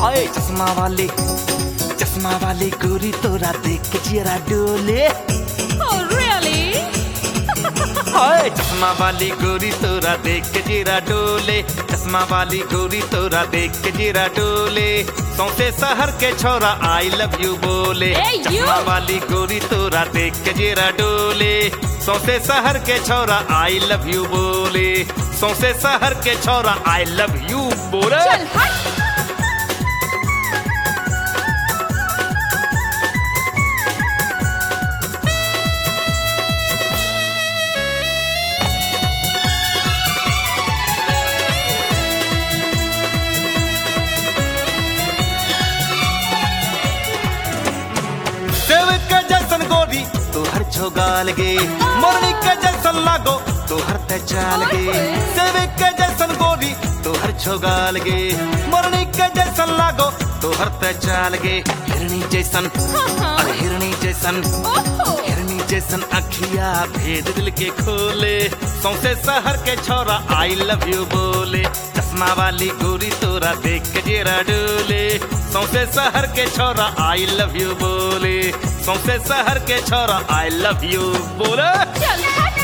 हाय चश्मा वाली गोरी तोरा देख के जियरा डोले। Oh, really? हाय चश्मा वाली गोरी तोरा देख के जियरा डोले। चश्मा वाली गोरी तोरा देख के जियरा डोले। सौंसे शहर के छोरा आई लव यू बोले। Hey, you! चश्मा वाली गोरी तोरा देख के जियरा डोले। सौंसे शहर के छोरा आई लव यू बोले। सौंसे शहर के छोरा आई लव यू बोले। चल हट। सेव के जैसन गोरी तोहर छोगाल गे। मोरनी के जैसन लागो तोहर ते चाल गे। सेव के जैसन गोरी तोहर छोगाल गे। मोरनी के जैसन लागो तोहर ते चाल गे। हिरनी जैसन अरे हिरनी जैसन हिरनी जैसन अखिया भेद दिल के खोले। सौंसे शहर के छोरा आई लव यू बोले। चश्मा वाली गोरी तोरा देख के जेरा डोले। सौंसे शहर के छोरा आई लव यू बोले। सौंसे शहर के छोरा आई लव यू बोले। चल हट।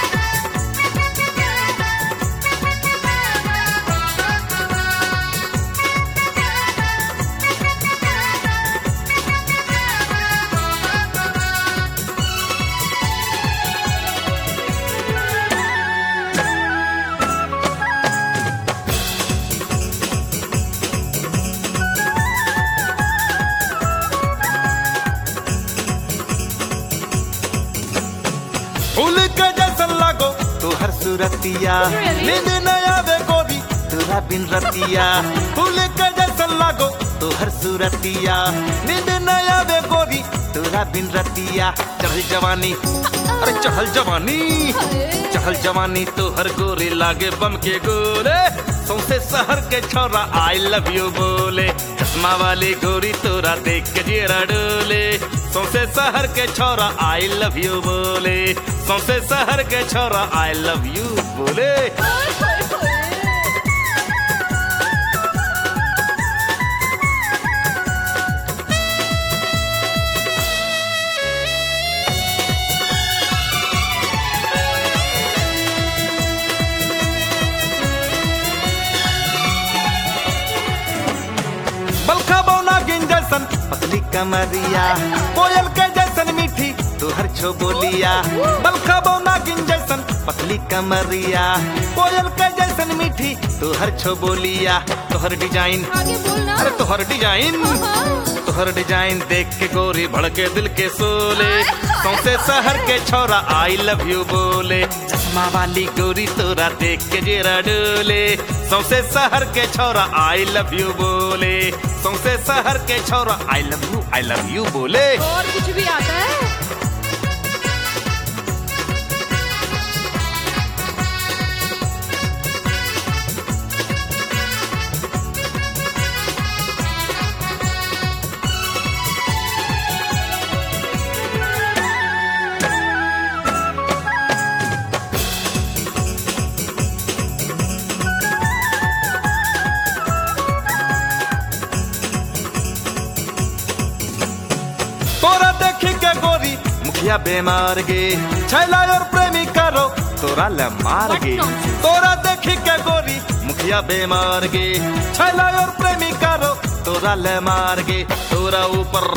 फूल के जैसन लागो तोहर सूरतिया। Really? नींद न आवे गोरी तोरा बिन रतिया। फूल के जैसन लागो तोहर सूरतिया। नींद न आवे गोरी तोरा बिन रतिया। चढ़ल जवानी अरे चढ़ल जवानी चढ़ल जवानी तोहर गोरी लागे बम के गोले। सौंसे शहर के छोरा आई लव यू बोले। चश्मा वाली गोरी तोरा देख के जेरा डोले। सौंसे शहर के छोरा आई लव यू बोले। सौंसे शहर के छोरा आई लव यू बोले। बलखा बौना गिन जैसन पतली कमरिया। कोयल के जैसन मीठी तोहर छो बोलिया। बलखा बौना गिन जैसन पतली कमरिया। कोयल के जैसन मीठी तोहर छो बोलिया। तोहर डिजाइन आगे बोलना। अरे तोहर डिजाइन तोहर डिजाइन देख के गोरी भड़के दिल के सोले। सौंसे शहर के छोरा आई लव यू बोले। चश्मा वाली गोरी तोरा देख के जेरा डोले। सौंसे शहर के छोरा आई लव यू बोले। सौंसे शहर के छोरा आई लव यू बोले। और कुछ भी आता है? तोरा देखी के गोरी मुखिया बेमार गे। छैला और प्रेमी करो तोरा ले मार गे। What nonsense? तोरा देखी के गोरी मुखिया बेमार गे। छैला और प्रेमी करो तोरा ले मार गे। तोरा ऊपर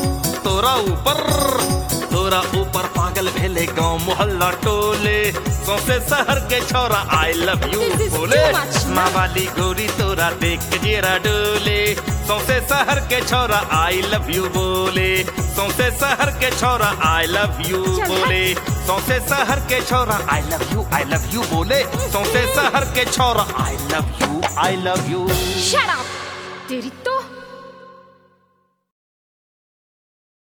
तोरा ऊपर पागल भेले गांव मोहल्ला टोले। सौंसे शहर के छोरा I love you This is बोले। too much. चश्मा वाली गोरी तोरा देख के जेरा डोले। सौंसे शहर के छोरा आई लव यू बोले। सौंसे शहर के छोरा आई लव यू चल बोले। सौंसे शहर के छोरा आई लव यू बोले। सौंसे शहर के छोरा I love you Shut up! तेरी तो